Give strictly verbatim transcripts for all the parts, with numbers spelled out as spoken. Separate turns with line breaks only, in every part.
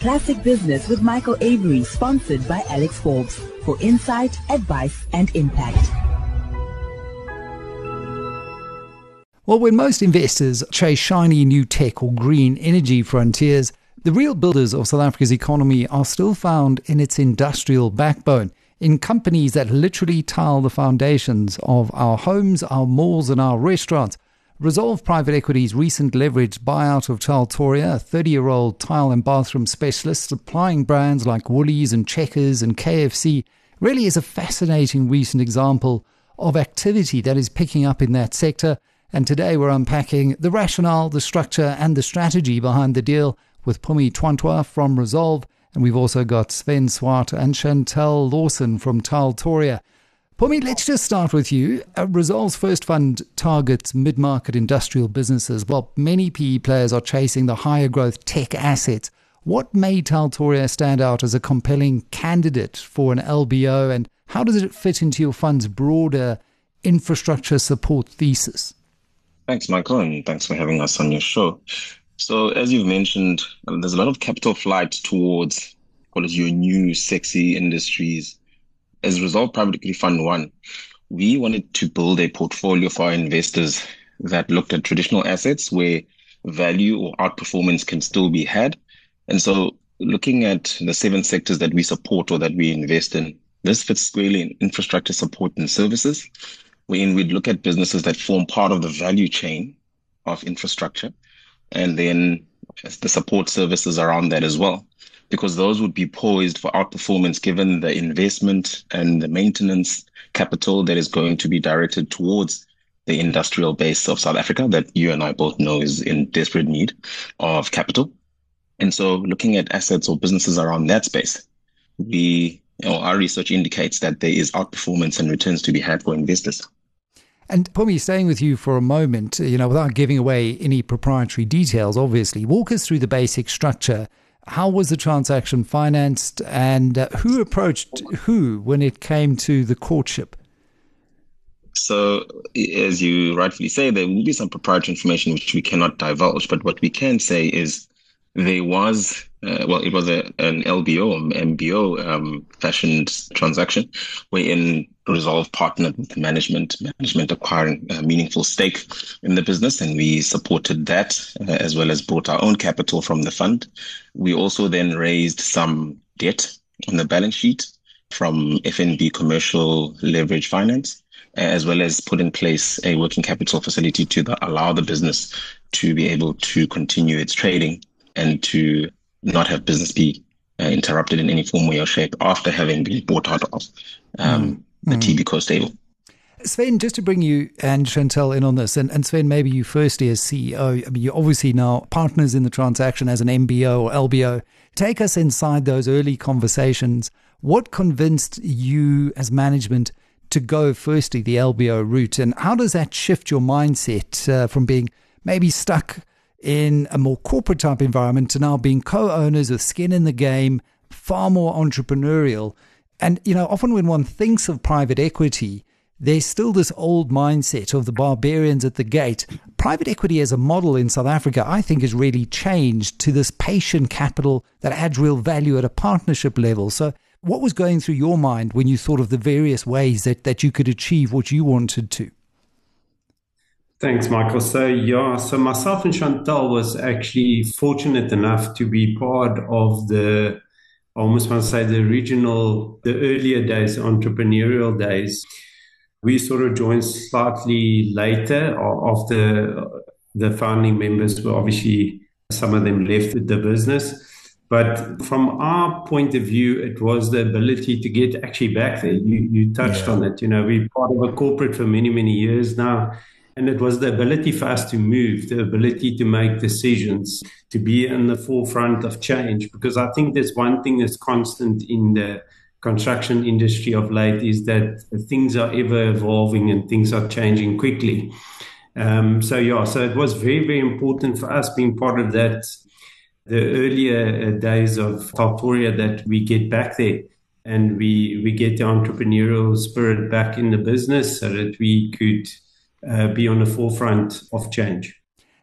Classic Business with Michael Avery, sponsored by Alex Forbes, for insight, advice, and impact.
Well, when most investors chase shiny new tech or green energy frontiers, the real builders of South Africa's economy are still found in its industrial backbone, in companies that literally tile the foundations of our homes, our malls, and our restaurants. Resolve Private Equity's recent leveraged buyout of Taltoria, a thirty-year-old tile and bathroom specialist supplying brands like Woolies and Checkers and K F C, really is a fascinating recent example of activity that is picking up in that sector. And today we're unpacking the rationale, the structure, and the strategy behind the deal with Phumi Twantwa from Resolve. And we've also got Sven Swart and Chantel Lawson from Taltoria. Phumi, let's just start with you. Uh, Resolve's first fund targets mid-market industrial businesses, while many P E players are chasing the higher growth tech assets. What made Taltoria stand out as a compelling candidate for an L B O, and how does it fit into your fund's broader infrastructure support thesis?
Thanks, Michael, and thanks for having us on your show. So, as you've mentioned, there's a lot of capital flight towards, call it your new sexy industries. As Resolve Private Equity Fund One, we wanted to build a portfolio for our investors that looked at traditional assets where value or outperformance can still be had. And so looking at the seven sectors that we support or that we invest in, this fits squarely in infrastructure support and services, wherein we'd look at businesses that form part of the value chain of infrastructure, and then the support services around that as well, because those would be poised for outperformance given the investment and the maintenance capital that is going to be directed towards the industrial base of South Africa that you and I both know is in desperate need of capital. And so looking at assets or businesses around that space, we, you know, our research indicates that there is outperformance and returns to be had for investors.
And Phumi, staying with you for a moment, you know, without giving away any proprietary details, obviously, walk us through the basic structure. How was the transaction financed, and uh, who approached who when it came to the courtship?
So, as you rightfully say, there will be some proprietary information which we cannot divulge, but what we can say is there was, uh, well, it was a, an L B O, M B O um, fashioned transaction wherein Resolve partnered with management, management acquiring a meaningful stake in the business, and we supported that uh, as well as brought our own capital from the fund. We also then raised some debt on the balance sheet from F N B Commercial Leverage Finance, as well as put in place a working capital facility to the, allow the business to be able to continue its trading and to not have business be uh, interrupted in any form, way, or shape after having been bought out of um, mm. the mm. T B Co stable.
Sven, just to bring you and Chantel in on this, and, and Sven, maybe you firstly as C E O, I mean, you're obviously now partners in the transaction as an M B O or L B O. Take us inside those early conversations. What convinced you as management to go firstly the L B O route, and how does that shift your mindset uh, from being maybe stuck in a more corporate type environment to now being co-owners with skin in the game, far more entrepreneurial? And, you know, often when one thinks of private equity, there's still this old mindset of the barbarians at the gate. Private equity as a model in South Africa, I think, has really changed to this patient capital that adds real value at a partnership level. So what was going through your mind when you thought of the various ways that, that you could achieve what you wanted to?
Thanks, Michael. So, yeah, so myself and Chantel was actually fortunate enough to be part of the, I almost want to say the original, the earlier days, entrepreneurial days. We sort of joined slightly later after the founding members were obviously, some of them left the business. But from our point of view, it was the ability to get actually back there. You, you touched yeah. on it. You know, we're part of a corporate for many, many years now. And it was the ability for us to move, the ability to make decisions, to be in the forefront of change. Because I think there's one thing that's constant in the construction industry of late is that things are ever evolving and things are changing quickly. Um, so, yeah, so it was very, very important for us being part of that, the earlier days of Taltoria, that we get back there and we, we get the entrepreneurial spirit back in the business so that we could Uh, be on the forefront of change.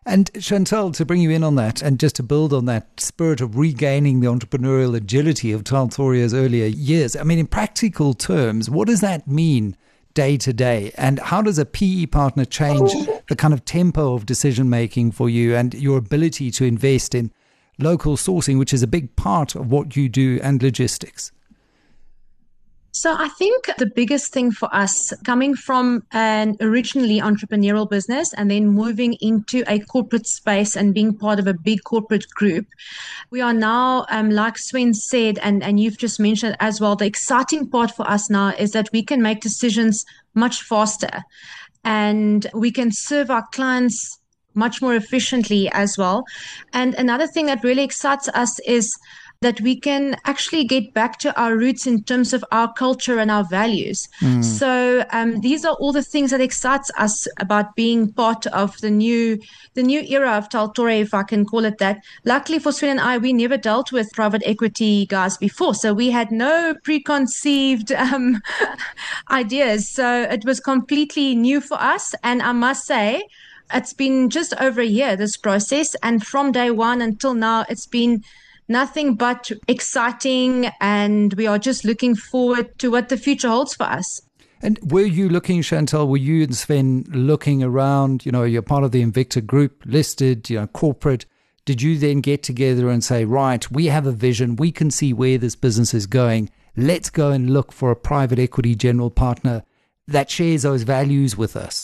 And Chantal, to bring you in on that and just to build on that spirit of regaining the entrepreneurial agility of Taltoria's earlier years, I mean, in practical terms, what does that mean day to day? And how does a P E partner change the kind of tempo of decision making for you and your ability to invest in local sourcing, which is a big part of what you do, and logistics?
So I think the biggest thing for us, coming from an originally entrepreneurial business and then moving into a corporate space and being part of a big corporate group, we are now, um, like Sven said, and, and you've just mentioned as well, the exciting part for us now is that we can make decisions much faster and we can serve our clients much more efficiently as well. And another thing that really excites us is that we can actually get back to our roots in terms of our culture and our values. Mm. So um, these are all the things that excites us about being part of the new the new era of Taltoria, if I can call it that. Luckily for Sven and I, we never dealt with private equity guys before, so we had no preconceived um, ideas. So it was completely new for us, and I must say, it's been just over a year, this process, and from day one until now, it's been nothing but exciting, and we are just looking forward to what the future holds for us.
And were you looking, Chantal, were you and Sven looking around, you know, you're part of the Invicta Group, listed, you know, corporate. Did you then get together and say, right, we have a vision, we can see where this business is going, let's go and look for a private equity general partner that shares those values with us?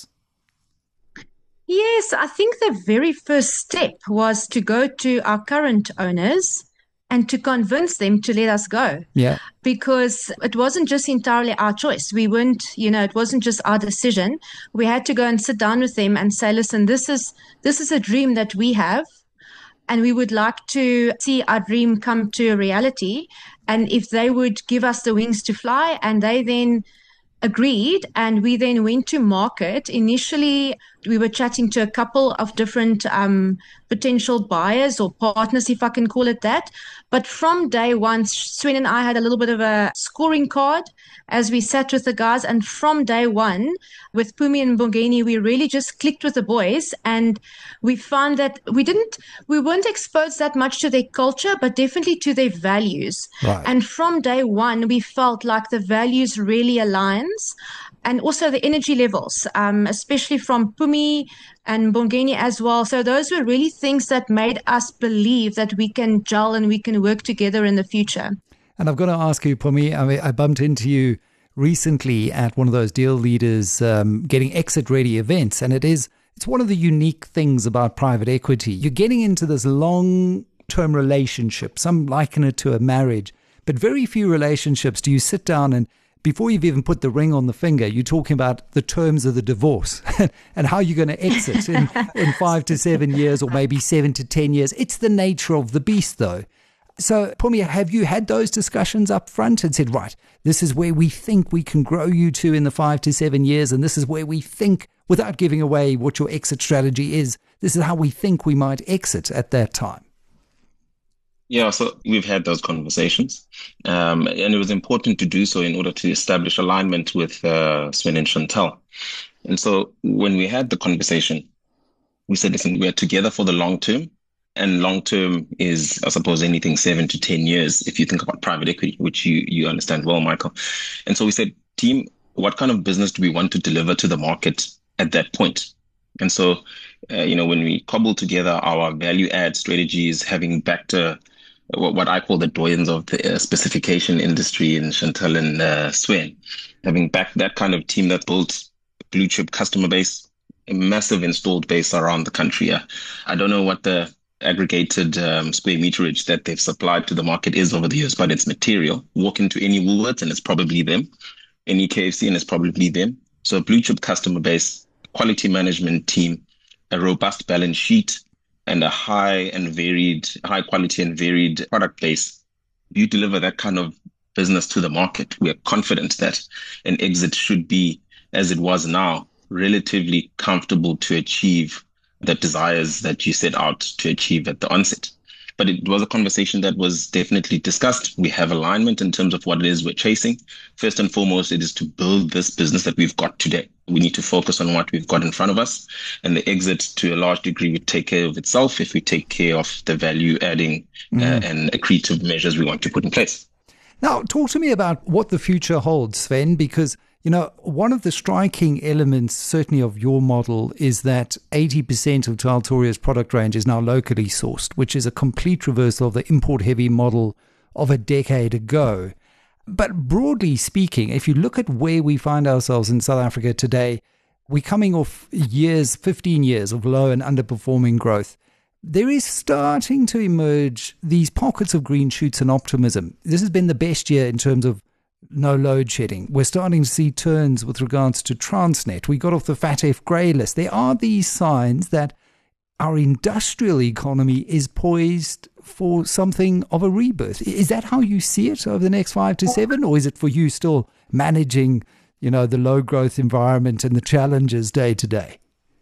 Yes, I think the very first step was to go to our current owners and to convince them to let us go.
Yeah.
Because it wasn't just entirely our choice. We weren't, you know, it wasn't just our decision. We had to go and sit down with them and say, listen, this is this is a dream that we have, and we would like to see our dream come to a reality. And if they would give us the wings to fly, and they then agreed, and we then went to market. Initially, we were chatting to a couple of different um, potential buyers or partners, if I can call it that. But from day one, Sven and I had a little bit of a scoring card as we sat with the guys. And from day one, with Pumi and Bongeni, we really just clicked with the boys. And we found that we didn't, we weren't exposed that much to their culture, but definitely to their values.
Right.
And from day one, we felt like the values really aligns. And also the energy levels, um, especially from Pumi and Bongeni as well. So those were really things that made us believe that we can gel and we can work together in the future.
And I've got to ask you, Pumi, I mean, I bumped into you recently at one of those deal leaders um, getting exit-ready events. And it is, it's one of the unique things about private equity. You're getting into this long-term relationship. Some liken it to a marriage. But very few relationships do you sit down and before you've even put the ring on the finger, you're talking about the terms of the divorce and how you're going to exit in, in five to seven years or maybe seven to ten years. It's the nature of the beast, though. So, Pumi, have you had those discussions up front and said, right, this is where we think we can grow you to in the five to seven years, and this is where we think, without giving away what your exit strategy is, this is how we think we might exit at that time?
Yeah, so we've had those conversations, um, and it was important to do so in order to establish alignment with uh, Sven and Chantal. And so when we had the conversation, we said, listen, we're together for the long term, and long term is, I suppose, anything seven to ten years, if you think about private equity, which you, you understand well, Michael. And so we said, team, what kind of business do we want to deliver to the market at that point? And so, uh, you know, when we cobbled together our value add strategies, having backed a what I call the doyens of the uh, specification industry in Chantal and uh, Sven, having backed that kind of team that built blue chip customer base, a massive installed base around the country. Uh, I don't know what the aggregated um, square meterage that they've supplied to the market is over the years, but it's material. Walk into any Woolworths and it's probably them, any K F C and it's probably them. So a blue chip customer base, quality management team, a robust balance sheet, and a high and varied, high quality and varied product base. You deliver that kind of business to the market. We are confident that an exit should be, as it was now, relatively comfortable to achieve the desires that you set out to achieve at the onset. but it was a conversation that was definitely discussed. We have alignment in terms of what it is we're chasing. First and foremost, it is to build this business that we've got today. We need to focus on what we've got in front of us, and the exit to a large degree would take care of itself if we take care of the value adding mm. uh, and accretive measures we want to put in place.
Now, talk to me about what the future holds, Sven, because, you know, one of the striking elements, certainly of your model, is that eighty percent of Taltoria's product range is now locally sourced, which is a complete reversal of the import-heavy model of a decade ago. But broadly speaking, if you look at where we find ourselves in South Africa today, we're coming off years, fifteen years of low and underperforming growth. There is starting to emerge these pockets of green shoots and optimism. This has been the best year in terms of no load shedding. We're starting to see turns with regards to Transnet. We got off the FATF grey list. There are these signs that our industrial economy is poised for something of a rebirth. Is that how you see it over the next five to seven? Or is it for you still managing, you know, the low growth environment and the challenges day to day?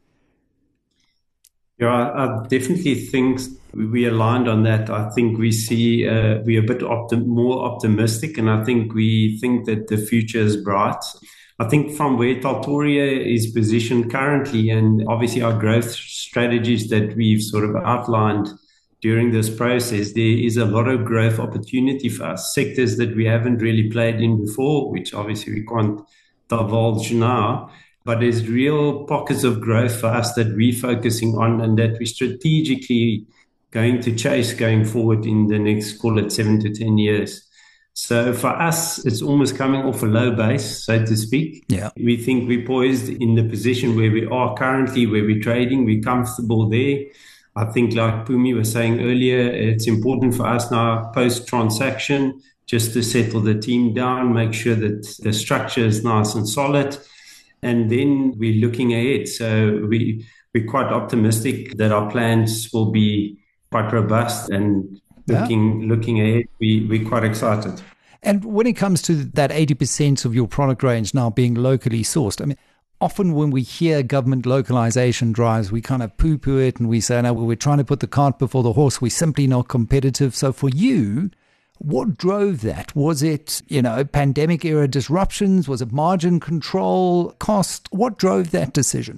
Yeah, I definitely think we aligned on that. I think we see uh, we're a bit optim- more optimistic, and I think we think that the future is bright. I think from where Taltoria is positioned currently, and obviously our growth strategies that we've sort of outlined during this process, there is a lot of growth opportunity for us, sectors that we haven't really played in before, which obviously we can't divulge now. But there's real pockets of growth for us that we're focusing on and that we're strategically going to chase going forward in the next, call it seven to ten years. So for us, it's almost coming off a low base, so to speak.
Yeah.
We think we're poised in the position where we are currently, where we're trading, we're comfortable there. I think like Pumi was saying earlier, it's important for us now post-transaction just to settle the team down, make sure that the structure is nice and solid. And then we're looking ahead. So we, we're quite optimistic that our plans will be quite robust, and looking yeah. looking ahead, we, we're quite excited.
And when it comes to that eighty percent of your product range now being locally sourced, I mean, often when we hear government localization drives, we kind of poo-poo it and we say, no, we're trying to put the cart before the horse. We're simply not competitive. So for you, what drove that? Was it, you know, pandemic era disruptions? Was it margin control, cost? What drove that decision?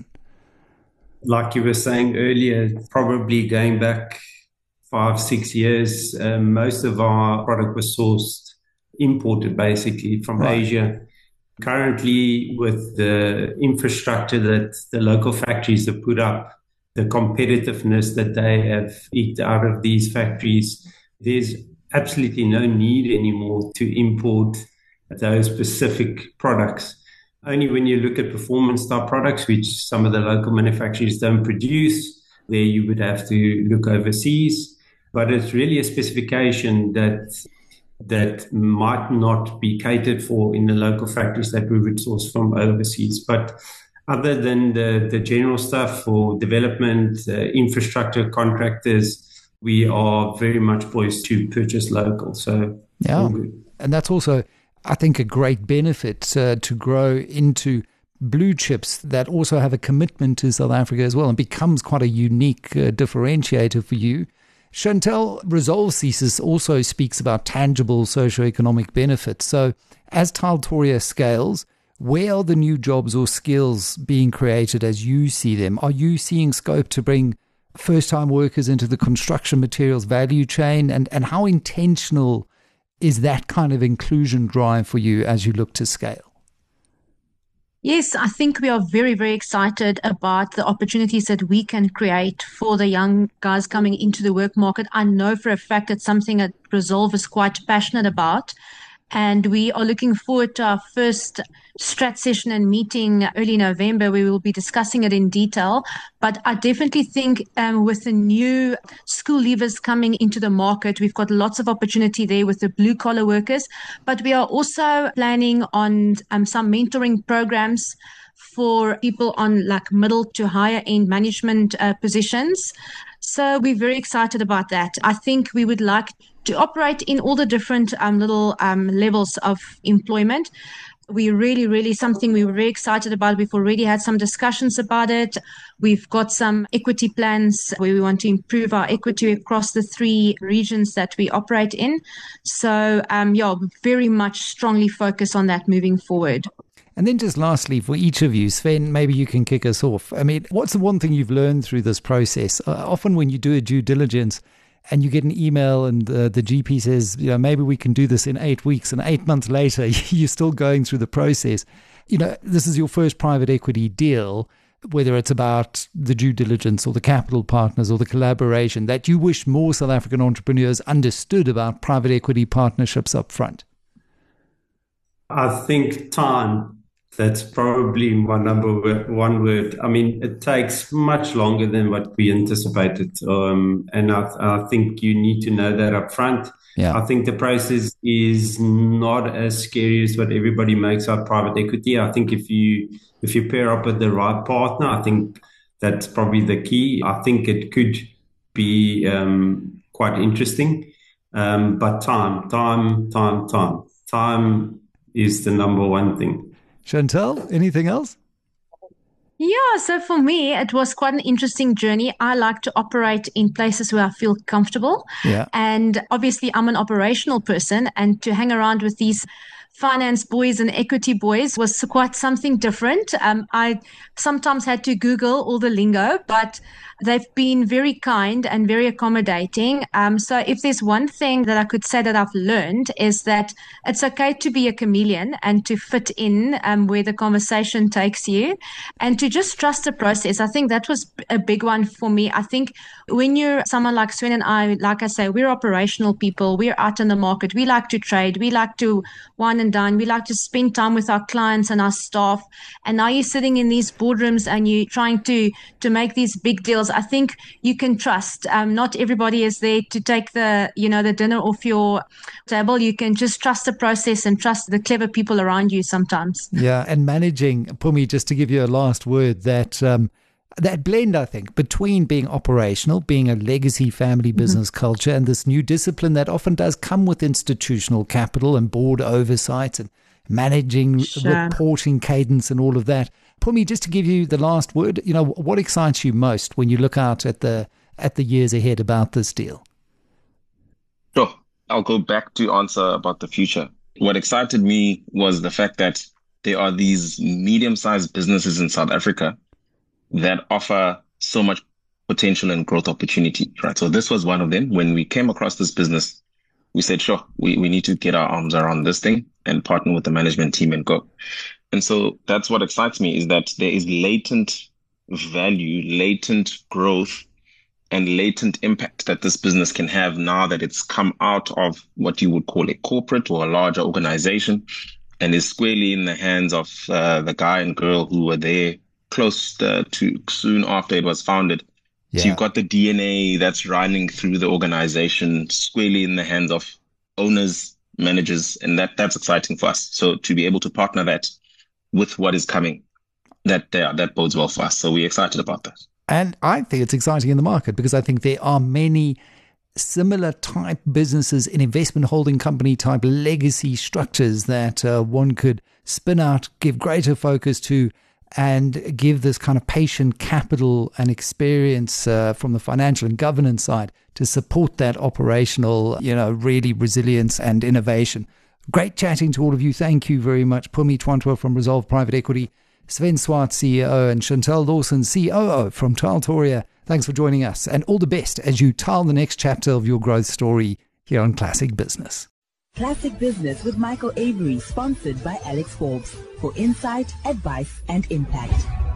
Like you were saying earlier, probably going back five, six years, um, most of our product was sourced, imported basically from right. Asia. Currently, with the infrastructure that the local factories have put up, the competitiveness that they have eked out of these factories, there's absolutely no need anymore to import those specific products. Only when you look at performance style products, which some of the local manufacturers don't produce, there you would have to look overseas. But it's really a specification that that might not be catered for in the local factories that we would source from overseas. But other than the, the general stuff for development, uh, infrastructure contractors, we are very much poised to purchase local. So
yeah, and that's also, I think, a great benefit uh, to grow into blue chips that also have a commitment to South Africa as well, and becomes quite a unique uh, differentiator for you. Chantel, Resolve's thesis also speaks about tangible socioeconomic benefits. So as Taltoria scales, where are the new jobs or skills being created as you see them? Are you seeing scope to bring first-time workers into the construction materials value chain? And, and how intentional is that kind of inclusion drive for you as you look to scale?
Yes, I think we are very, very excited about the opportunities that we can create for the young guys coming into the work market. I know for a fact it's something that Resolve is quite passionate about. And we are looking forward to our first strat session and meeting early November. We will be discussing it in detail. But I definitely think um, with the new school leavers coming into the market, we've got lots of opportunity there with the blue collar workers. But we are also planning on um, some mentoring programs for people on like middle to higher end management uh, positions. So we're very excited about that. I think we would like to operate in all the different um, little um, levels of employment. we really, really something we were very excited about. We've already had some discussions about it. We've got some equity plans where we want to improve our equity across the three regions that we operate in. So, um, yeah, very much strongly focus on that moving forward.
And then just lastly, for each of you, Sven, maybe you can kick us off. I mean, what's the one thing you've learned through this process? Uh, often when you do a due diligence and you get an email and uh, the G P says, you know, maybe we can do this in eight weeks, and eight months later, you're still going through the process. You know, this is your first private equity deal, whether it's about the due diligence or the capital partners or the collaboration, that you wish more South African entrepreneurs understood about private equity partnerships up front.
I think time. That's probably my number one word. I mean, it takes much longer than what we anticipated. Um, and I, I think you need to know that up front.
Yeah.
I think the process is not as scary as what everybody makes out private equity. I think if you if you pair up with the right partner, I think that's probably the key. I think it could be um, quite interesting. Um, but time, time, time, time. Time is the number one thing.
Chantal, anything else?
Yeah, so for me, it was quite an interesting journey. I like to operate in places where I feel comfortable.
Yeah.
And obviously, I'm an operational person, and to hang around with these finance boys and equity boys was quite something different. Um, I sometimes had to Google all the lingo, but they've been very kind and very accommodating. Um, so if there's one thing that I could say that I've learned is that it's okay to be a chameleon and to fit in um, where the conversation takes you, and to just trust the process. I think that was a big one for me. I think when you're someone like Sven and I, like I say, we're operational people. We're out in the market. We like to trade. We like to wine and dine. We like to spend time with our clients and our staff. And now you're sitting in these boardrooms and you're trying to to make these big deals. I think you can trust. Um, not everybody is there to take the, you know, the dinner off your table. You can just trust the process and trust the clever people around you sometimes.
Yeah, and managing, Pumi, just to give you a last word, that um, that blend, I think, between being operational, being a legacy family business mm-hmm. culture, and this new discipline that often does come with institutional capital and board oversight and managing
sure.
reporting cadence and all of that. Pumi, just to give you the last word, you know, what excites you most when you look out at the at the years ahead about this deal?
Sure. I'll go back to answer about the future. What excited me was the fact that there are these medium-sized businesses in South Africa that offer so much potential and growth opportunity, right? So this was one of them. When we came across this business, we said, sure, we, we need to get our arms around this thing and partner with the management team and go. And so that's what excites me, is that there is latent value, latent growth, and latent impact that this business can have now that it's come out of what you would call a corporate or a larger organization and is squarely in the hands of uh, the guy and girl who were there close uh, to soon after it was founded.
Yeah.
So you've got the D N A that's running through the organization squarely in the hands of owners, managers, and that that's exciting for us. So to be able to partner that with what is coming, that uh, that bodes well for us. So we're excited about that.
And I think it's exciting in the market because I think there are many similar type businesses in investment holding company type legacy structures that uh, one could spin out, give greater focus to, and give this kind of patient capital and experience uh, from the financial and governance side to support that operational, you know, really resilience and innovation. Great chatting to all of you. Thank you very much. Pumi Twantwa from Resolve Private Equity, Sven Swart, C E O, and Chantal Lawson, C O O from Taltoria. Thanks for joining us, and all the best as you tell the next chapter of your growth story here on Classic Business.
Classic Business with Michael Avery, sponsored by Alex Forbes for insight, advice, and impact.